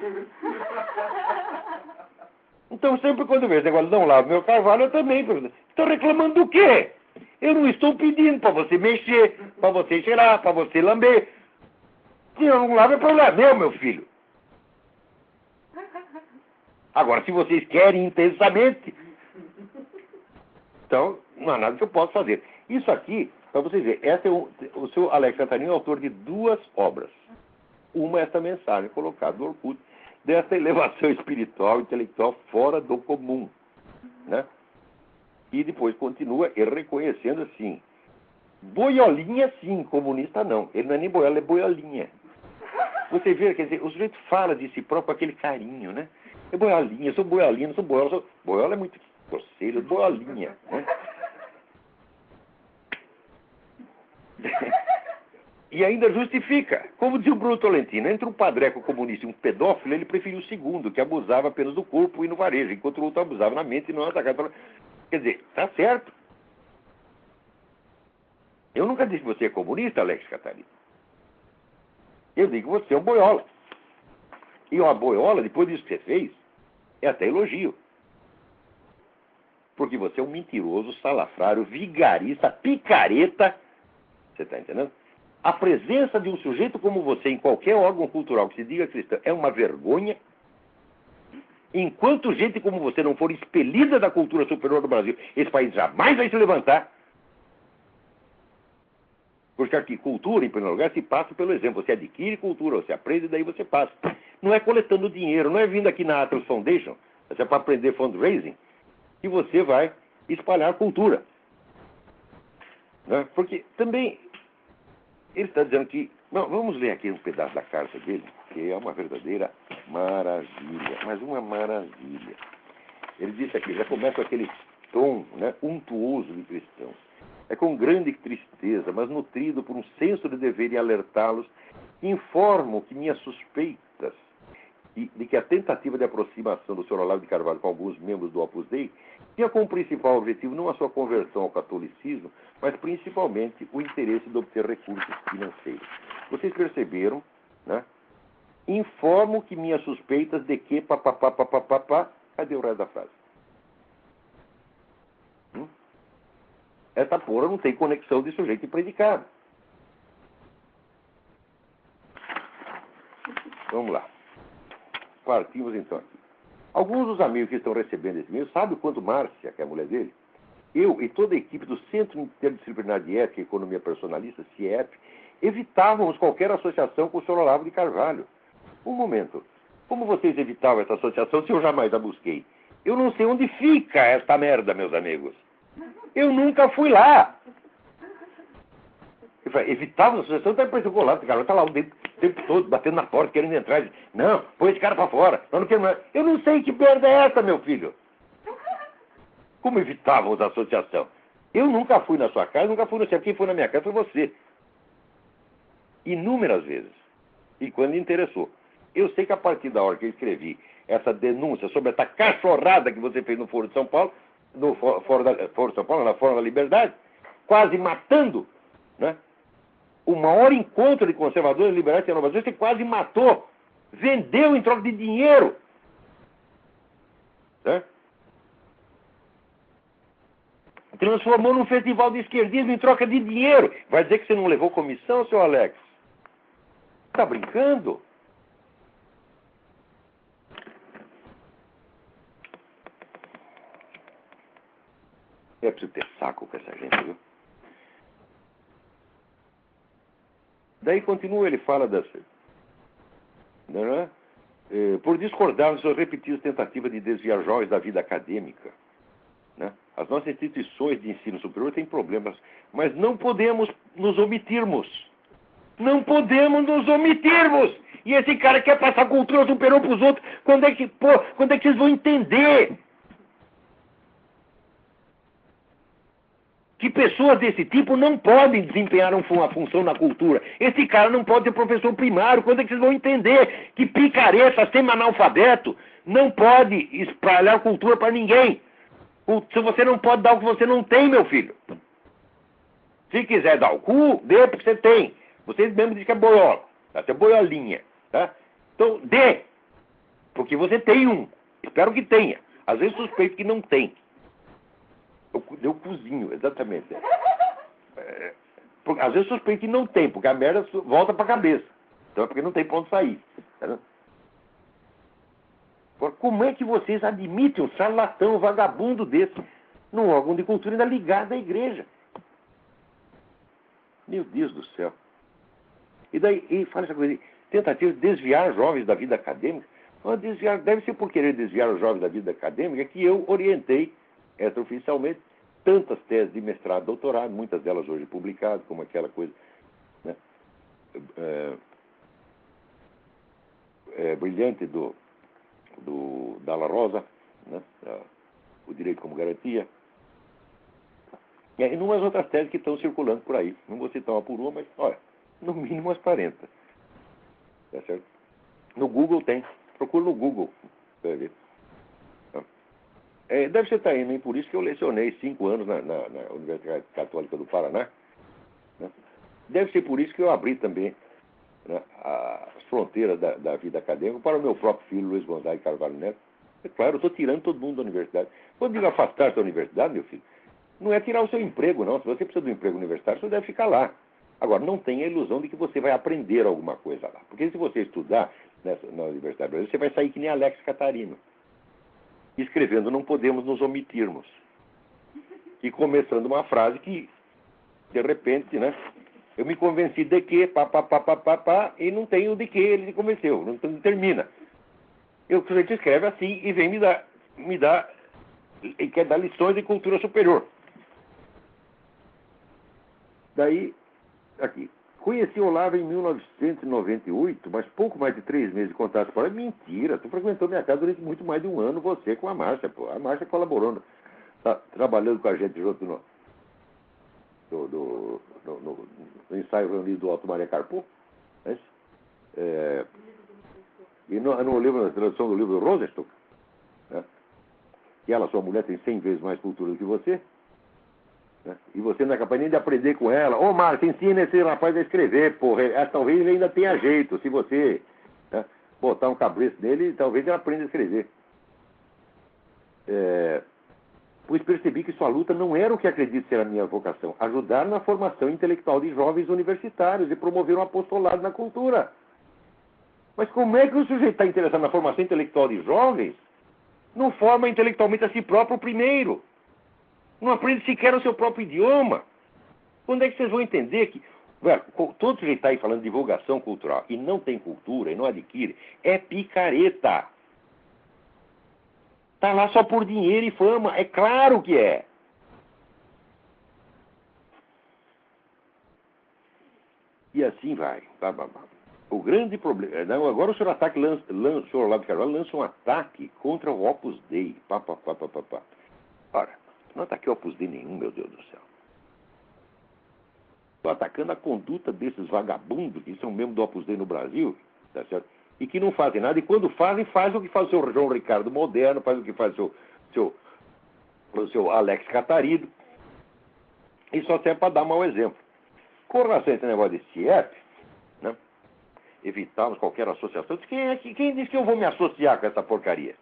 Então, sempre quando eu vejo esse negócio, não lavo meu carvalho, eu também pergunto, estou reclamando do quê? Eu não estou pedindo para você mexer, para você cheirar, para você lamber. Se eu não lavo, é problema meu filho. Agora, se vocês querem intensamente, então não há nada que eu possa fazer. Isso aqui Para vocês verem, o seu Alex Catarino é autor de 2 obras. Uma é esta mensagem colocada no Orkut, dessa elevação espiritual e intelectual fora do comum. Né? E depois continua reconhecendo assim, boiolinha sim, comunista não. Ele não é nem boiola, é boiolinha. Você vê, quer dizer, o sujeito fala de si próprio com aquele carinho, né? É boiolinha, eu sou boiolinha, não sou boiola. Boiola é muito grosseiro, boiolinha. Né? E ainda justifica. Como dizia o Bruno Tolentino, entre um padreco comunista e um pedófilo, ele preferiu o segundo, que abusava apenas do corpo e no varejo, enquanto o outro abusava na mente e não atacava. Quer dizer, tá certo. Eu nunca disse que você é comunista, Alex Catarino. Eu digo que você é um boiola. E uma boiola, depois disso que você fez, é até elogio. Porque você é um mentiroso, salafrário, vigarista, picareta. Você está entendendo? A presença de um sujeito como você em qualquer órgão cultural que se diga cristão é uma vergonha. Enquanto gente como você não for expelida da cultura superior do Brasil, esse país jamais vai se levantar. Porque aqui, cultura, em primeiro lugar, se passa pelo exemplo. Você adquire cultura, você aprende, daí você passa. Não é coletando dinheiro, não é vindo aqui na Atlas Foundation, é para aprender fundraising, que você vai espalhar cultura. Né? Porque também, ele está dizendo que... Não, vamos ler aqui um pedaço da carta dele, que é uma verdadeira maravilha, mas uma maravilha. Ele disse aqui, já começa com aquele tom, né, untuoso de cristão. É com grande tristeza, mas nutrido por um senso de dever e alertá-los, informo que minhas suspeitas de que a tentativa de aproximação do Sr. Olavo de Carvalho com alguns membros do Opus Dei tinha como principal objetivo não a sua conversão ao catolicismo, mas principalmente o interesse de obter recursos financeiros. Vocês perceberam, né? Informo que minhas suspeitas de que papapá, cadê o resto da frase? Essa porra não tem conexão de sujeito e predicado. Vamos lá. Partimos então aqui. Alguns dos amigos que estão recebendo esse e-mail sabem o quanto Márcia, que é a mulher dele, eu e toda a equipe do Centro Interdisciplinar de Ética e Economia Personalista, CIEP, evitávamos qualquer associação com o Sr. Olavo de Carvalho. Um momento. Como vocês evitavam essa associação se eu jamais a busquei? Eu não sei onde fica esta merda, meus amigos. Eu nunca fui lá. Eu falei, evitava a associação, está parecendo que o Olavo de Carvalho está lá o tempo todo, batendo na porta, querendo entrar. Não, põe esse cara para fora. Não quero mais. Eu não sei que merda é essa, meu filho. Como evitávamos a associação? Eu nunca fui na sua casa, nunca fui no seu. Quem foi na minha casa foi você. Inúmeras vezes. E quando lhe interessou. Eu sei que a partir da hora que eu escrevi essa denúncia sobre essa cachorrada que você fez no Foro de São Paulo, no Foro de São Paulo, na Fórum da Liberdade, quase matando, né? O maior encontro de conservadores e liberais que tem no Brasil, você quase matou. Vendeu em troca de dinheiro. Né? Transformou num festival de esquerdismo em troca de dinheiro. Vai dizer que você não levou comissão, seu Alex? Tá brincando? É preciso ter saco com essa gente, viu? Daí continua, ele fala das... Né? Por discordar de suas repetidas tentativas de desviar jovens da vida acadêmica. Né? As nossas instituições de ensino superior têm problemas, mas não podemos nos omitirmos. Não podemos nos omitirmos! E esse cara quer passar cultura superior para os outros. Quando é que vocês vão entender? Que pessoas desse tipo não podem desempenhar uma função na cultura. Esse cara não pode ser professor primário. Quando é que vocês vão entender que picareta, semi-analfabeto, não pode espalhar cultura para ninguém? Se você não pode dar o que você não tem, meu filho. Se quiser dar o cu, dê porque você tem. Vocês mesmos dizem que é boiola. Tá? Você é boiolinha. Tá? Então, dê. Porque você tem um. Espero que tenha. Às vezes suspeito que não tem. Eu cozinho, exatamente. Às vezes suspeito que não tem, porque a merda volta para a cabeça. Então é porque não tem pra onde sair. Tá? Agora, como é que vocês admitem um charlatão, um vagabundo desse, num órgão de cultura ainda ligado à igreja? Meu Deus do céu. E daí, e fala essa coisa, tentativa de desviar jovens da vida acadêmica. Mas desviar, deve ser por querer desviar os jovens da vida acadêmica que eu orientei, extraoficialmente, tantas teses de mestrado, doutorado, muitas delas hoje publicadas, como aquela coisa, né, brilhante do Dalla Rosa, né, o direito como garantia. E umas outras teses que estão circulando por aí. Não vou citar uma por uma, mas, olha, no mínimo umas 40. Tá certo? No Google tem. Procura no Google. Vai ver. Deve ser também por isso que eu lecionei 5 anos na Universidade Católica do Paraná. Né? Deve ser por isso que eu abri também, né, as fronteiras da vida acadêmica para o meu próprio filho, Luiz Gonzaga Carvalho Neto. É claro, eu estou tirando todo mundo da universidade. Quando digo afastar-se da universidade, meu filho, não é tirar o seu emprego, não. Se você precisa de um emprego universitário, você deve ficar lá. Agora, não tenha a ilusão de que você vai aprender alguma coisa lá. Porque se você estudar na Universidade Brasileira, você vai sair que nem Alex Catarino. Escrevendo, não podemos nos omitirmos. E começando uma frase que, de repente, né, eu me convenci de que, e não tenho de que ele se convenceu. Não termina. O sujeito escreve assim e vem me dar, e quer dar lições de cultura superior. Daí, aqui. Conheci o Olavo em 1998, mas pouco mais de 3 meses de contato fora. Mentira, tu frequentou minha casa durante muito mais de um ano, você com a Márcia, pô. A Márcia colaborando, tá trabalhando com a gente junto no ensaio reunido do Alto Maria Carpo. Né? E no livro, na tradução do livro Rosenstock, né? E ela, sua mulher, tem 100 vezes mais cultura do que você. Né? E você não é capaz nem de aprender com ela. Ô, Márcia, ensina esse rapaz a escrever, porra. Talvez ele ainda tenha jeito. Se você, né, botar um cabresto nele, talvez ele aprenda a escrever. Pois percebi que sua luta não era o que acredito ser a minha vocação. Ajudar na formação intelectual de jovens universitários e promover um apostolado na cultura. Mas como é que o sujeito está interessado na formação intelectual de jovens, não forma intelectualmente a si próprio primeiro? Não aprende sequer o seu próprio idioma. Quando é que vocês vão entender que, velho, todo sujeito está aí falando de divulgação cultural e não tem cultura e não adquire, é picareta. Está lá só por dinheiro e fama. É claro que é. E assim vai. O grande problema... Não, agora o senhor o senhor Olavo de Carvalho lança um ataque contra o Opus Dei. Ora, não ataquei o Opus Dei nenhum, meu Deus do céu. Estou atacando a conduta desses vagabundos que são membros do Opus Dei no Brasil, tá certo? E que não fazem nada. E quando fazem, faz o que faz o seu João Ricardo Moderno, faz o que faz o seu Alex Catarino. E só serve para dar mau exemplo. Com relação a esse negócio de CIEP, né? Evitarmos qualquer associação. Quem disse que eu vou me associar com essa porcaria?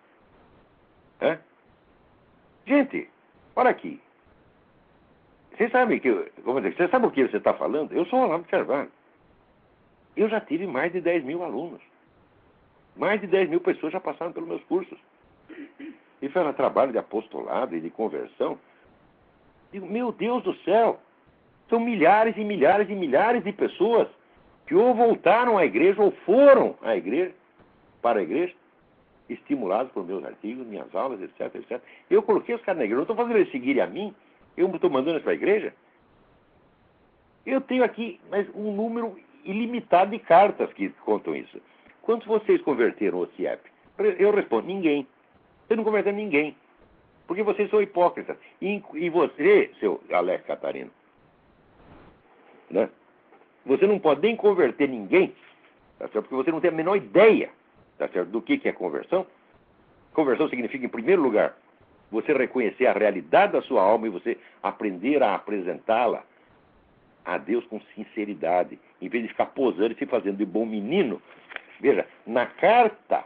Gente, olha aqui. Vocês sabem você sabe o que você está falando? Eu sou o Olavo de Carvalho. Eu já tive mais de 10 mil alunos. Mais de 10 mil pessoas já passaram pelos meus cursos. E fizeram trabalho de apostolado e de conversão. Digo, meu Deus do céu, são milhares e milhares e milhares de pessoas que ou voltaram à igreja ou foram à igreja, para a igreja, estimulados por meus artigos, minhas aulas, etc, etc. Eu coloquei os caras na igreja, não estou fazendo eles seguirem a mim, eu estou mandando eles para a igreja. Eu tenho aqui um número ilimitado de cartas que contam isso. Quantos vocês converteram o CIEP? Eu respondo, ninguém. Vocês não converteram ninguém. Porque vocês são hipócritas. E você, seu Alex Catarino, né? Você não pode nem converter ninguém, tá certo? Porque você não tem a menor ideia, tá certo, do que é conversão. Conversão significa, em primeiro lugar, você reconhecer a realidade da sua alma e você aprender a apresentá-la a Deus com sinceridade, em vez de ficar posando e se fazendo de bom menino. Veja, na carta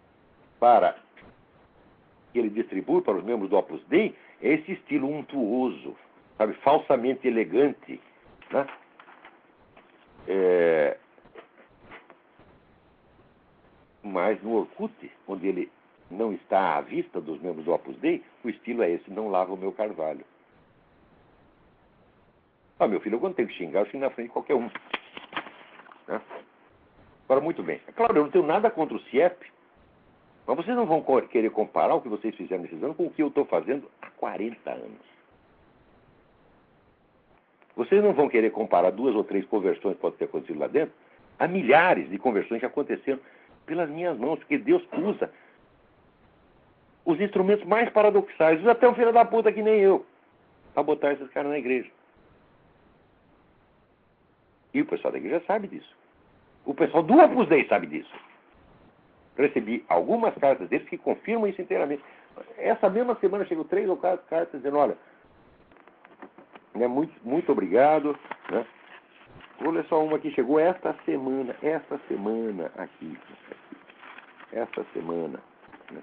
que ele distribui para os membros do Opus Dei, é esse estilo untuoso, sabe, falsamente elegante, né? Mas no Orkut, onde ele não está à vista dos membros do Opus Dei, o estilo é esse, não lava o meu carvalho. Ah, meu filho, quando tenho que xingar, eu xingo na frente de qualquer um. Né? Agora, muito bem. É claro, eu não tenho nada contra o CIEP, mas vocês não vão querer comparar o que vocês fizeram nesses anos com o que eu estou fazendo há 40 anos. Vocês não vão querer comparar 2 ou 3 conversões que podem ter acontecido lá dentro a milhares de conversões que aconteceram pelas minhas mãos, porque Deus usa os instrumentos mais paradoxais, usa até um filho da puta que nem eu, para botar esses caras na igreja. E o pessoal da igreja sabe disso. O pessoal do Opus Dei sabe disso. Recebi algumas cartas deles que confirmam isso inteiramente. Essa mesma semana chegou 3 ou 4 cartas dizendo, olha, né, muito obrigado, né? Vou ler só uma que chegou esta semana aqui. Esta semana. Né?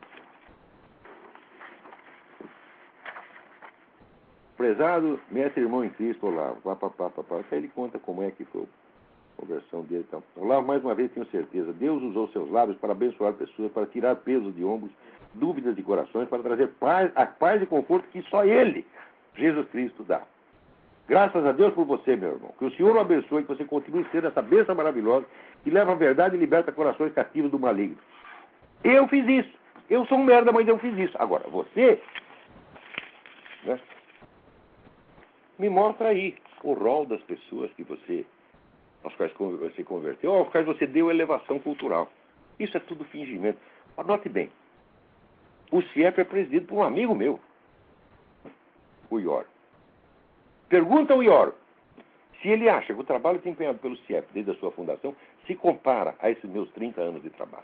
Prezado mestre irmão em Cristo, Olavo, Aí ele conta como é que foi a conversão dele. Então, Olavo, mais uma vez tenho certeza, Deus usou seus lábios para abençoar pessoas, para tirar pesos de ombros, dúvidas de corações, para trazer a paz e conforto que só Ele, Jesus Cristo, dá. Graças a Deus por você, meu irmão. Que o Senhor o abençoe, que você continue sendo essa bênção maravilhosa que leva a verdade e liberta corações cativos do maligno. Eu fiz isso. Eu sou um merda, mas eu fiz isso. Agora, você, né, me mostra aí o rol das pessoas que você, às quais você converteu, ou às quais você deu elevação cultural. Isso é tudo fingimento. Anote bem. O CIEP é presidido por um amigo meu, o Ior. Pergunta ao Ior se ele acha que o trabalho desempenhado pelo CIEP desde a sua fundação se compara a esses meus 30 anos de trabalho.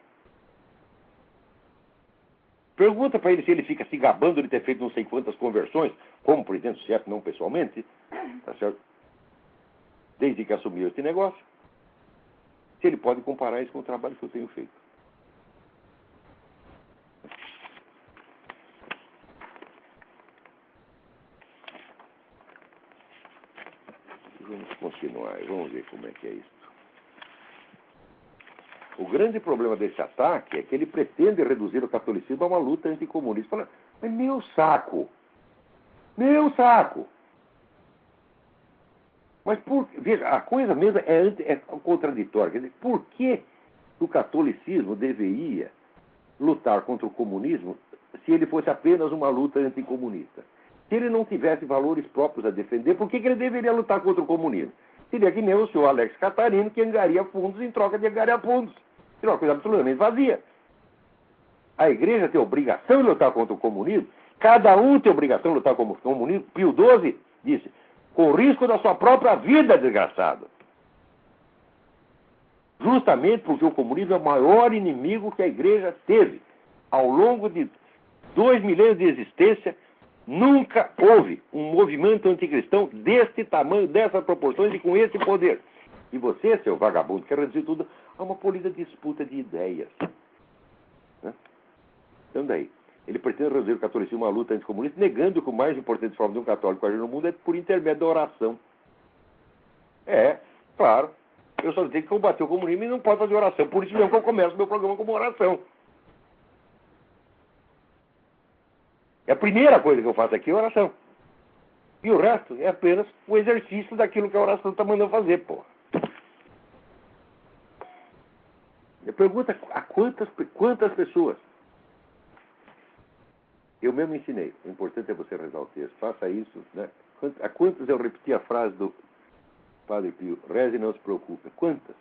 Pergunta para ele se ele fica se gabando de ter feito não sei quantas conversões, como presidente do CIEP, não pessoalmente, tá certo? Desde que assumiu esse negócio, se ele pode comparar isso com o trabalho que eu tenho feito. Vamos continuar, vamos ver como é que é isso. O grande problema desse ataque é que ele pretende reduzir o catolicismo a uma luta anticomunista. Fala, mas meu saco! Meu saco! Mas veja, a coisa mesmo é contraditória. Quer dizer, por que o catolicismo deveria lutar contra o comunismo se ele fosse apenas uma luta anticomunista? Se ele não tivesse valores próprios a defender, por que ele deveria lutar contra o comunismo? Seria que nem o senhor Alex Catarino, que angaria fundos em troca de angariar fundos. Seria uma coisa absolutamente vazia. A igreja tem obrigação de lutar contra o comunismo. Cada um tem obrigação de lutar contra o comunismo. Pio XII disse, com risco da sua própria vida, desgraçado. Justamente porque o comunismo é o maior inimigo que a igreja teve. Ao longo de 2 milênios de existência, nunca houve um movimento anticristão deste tamanho, dessas proporções e com esse poder. E você, seu vagabundo, quer reduzir tudo a uma polida disputa de ideias. Né? Então daí, ele pretende reduzir o catolicismo a uma luta anticomunista, negando que o mais importante forma de um católico agir no mundo é por intermédio da oração. É, claro. Eu só tenho que combater o comunismo e não pode fazer oração. Por isso mesmo que eu começo meu programa como oração. É a primeira coisa que eu faço aqui é oração. E o resto é apenas o exercício daquilo que a oração está mandando fazer, pô. Pergunta a quantas pessoas. Eu mesmo ensinei. O importante é você rezar o texto. Faça isso, né? A quantas eu repeti a frase do Padre Pio? Reze e não se preocupe. Quantas?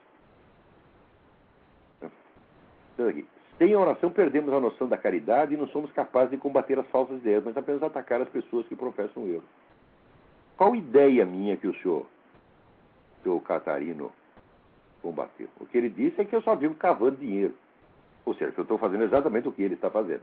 Então aqui. Sem a oração perdemos a noção da caridade e não somos capazes de combater as falsas ideias, mas apenas atacar as pessoas que professam o erro. Qual ideia minha que o senhor Catarino, combateu? O que ele disse é que eu só vivo cavando dinheiro. Ou seja, que eu estou fazendo exatamente o que ele está fazendo.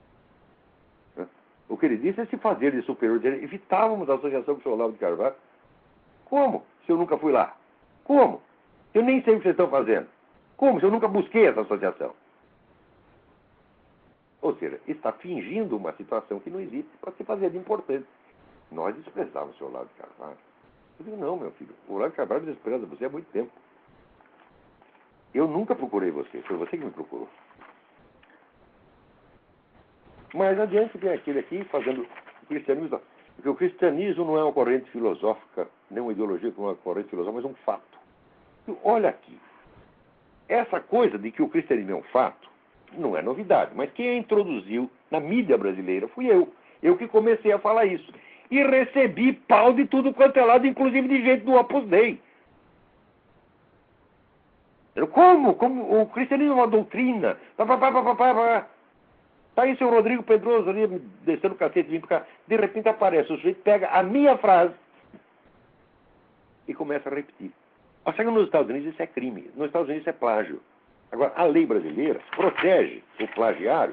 O que ele disse é se fazer de superior direito. Evitávamos a associação com o senhor Olavo de Carvalho. Como? Se eu nunca fui lá. Como? Eu nem sei o que vocês estão fazendo. Como? Se eu nunca busquei essa associação. Ou seja, está fingindo uma situação que não existe para se fazer de importante. Nós desprezávamos o senhor Olavo de Carvalho. Eu digo, não, meu filho. O Olavo de Carvalho despreza você há muito tempo. Eu nunca procurei você. Foi você que me procurou. Mais adiante vem aquele aqui fazendo o cristianismo. Porque o cristianismo não é uma corrente filosófica nem uma ideologia como uma corrente filosófica, mas um fato. E olha aqui, essa coisa de que o cristianismo é um fato não é novidade, mas quem a introduziu na mídia brasileira fui eu. Eu que comecei a falar isso. E recebi pau de tudo quanto é lado, inclusive de gente do Opus Dei. Como? Como? O cristianismo é uma doutrina. Tá aí o seu Rodrigo Pedroso ali, descendo o cacete, vindo pra cá. De repente aparece, o sujeito pega a minha frase e começa a repetir. Só que nos Estados Unidos isso é crime. Nos Estados Unidos isso é plágio. Agora, a lei brasileira protege o plagiário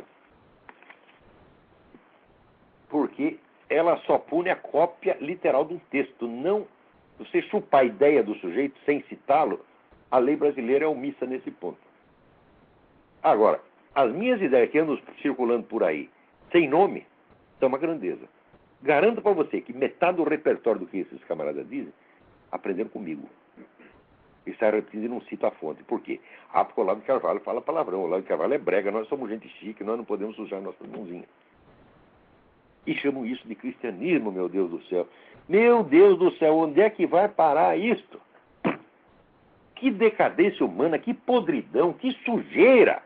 porque ela só pune a cópia literal de um texto. Não você chupar a ideia do sujeito sem citá-lo, a lei brasileira é omissa nesse ponto. Agora, as minhas ideias que andam circulando por aí, sem nome, são uma grandeza. Garanto para você que metade do repertório do que esses camaradas dizem, aprenderam comigo. E sai repetindo e não cita a fonte. Por quê? Porque o Olavo de Carvalho fala palavrão. O Olavo de Carvalho é brega. Nós somos gente chique, nós não podemos sujar nossas mãozinhas. E chamam isso de cristianismo, meu Deus do céu. Meu Deus do céu, onde é que vai parar isto? Que decadência humana, que podridão, que sujeira.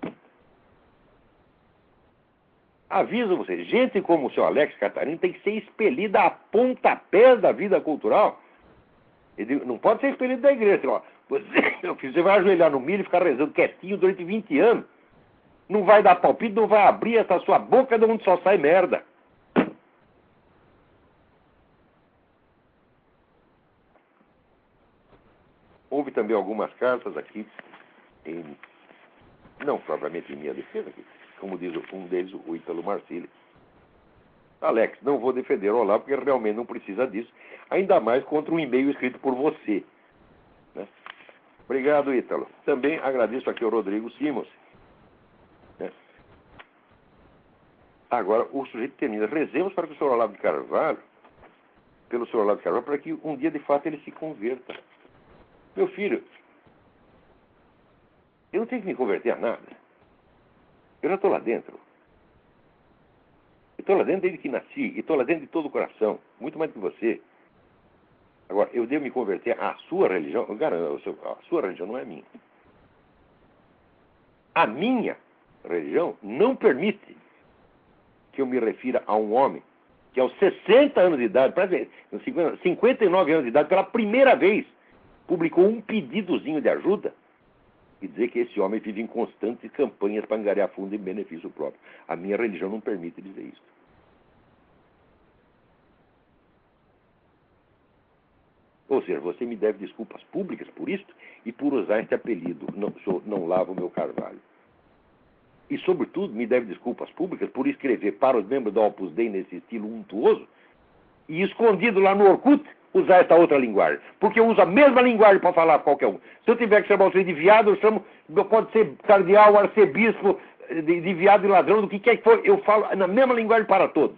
Aviso você, gente como o seu Alex Catarino tem que ser expelida a pontapés da vida cultural. Ele não pode ser expelido da igreja. Ó, você vai ajoelhar no milho e ficar rezando quietinho durante 20 anos. Não vai dar palpite, não vai abrir essa sua boca de onde só sai merda. Houve também algumas cartas aqui, não propriamente em minha defesa, como diz um deles, o Ítalo Marcilli. Alex, não vou defender o Olavo, porque realmente não precisa disso, ainda mais contra um e-mail escrito por você. Né? Obrigado, Ítalo. Também agradeço aqui ao Rodrigo Simons. Né? Agora, o sujeito termina. Rezemos para que o senhor Olavo de Carvalho, pelo senhor Olavo de Carvalho, para que um dia, de fato, ele se converta. Meu filho, eu não tenho que me converter a nada. Eu já estou lá dentro. Estou lá dentro desde que nasci, e estou lá dentro de todo o coração, muito mais do que você. Agora, eu devo me converter à sua religião? Garanto, a sua religião não é minha. A minha religião não permite que eu me refira a um homem que aos 60 anos de idade, 59 anos de idade, pela primeira vez, publicou um pedidozinho de ajuda e dizer que esse homem vive em constantes campanhas para angariar fundo em benefício próprio. A minha religião não permite dizer isso. Ou seja, você me deve desculpas públicas por isto e por usar este apelido, não lavo o meu carvalho. E, sobretudo, me deve desculpas públicas por escrever para os membros da Opus Dei nesse estilo untuoso e, escondido lá no Orkut, usar esta outra linguagem. Porque eu uso a mesma linguagem para falar para qualquer um. Se eu tiver que chamar você de viado, eu chamo, pode ser cardeal, arcebispo, de viado e ladrão, do que quer que for, eu falo na mesma linguagem para todos.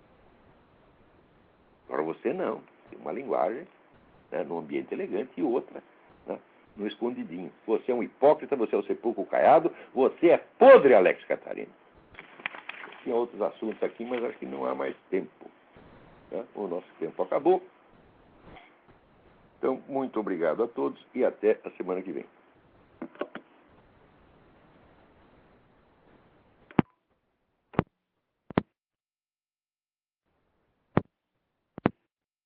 Agora você não. Tem uma linguagem, né, num ambiente elegante e outra, né, no escondidinho. Você é um hipócrita, você é um sepulcro caiado, você é podre, Alex Catarino. Tinha outros assuntos aqui, mas acho que não há mais tempo. Né? O nosso tempo acabou. Então, muito obrigado a todos e até a semana que vem.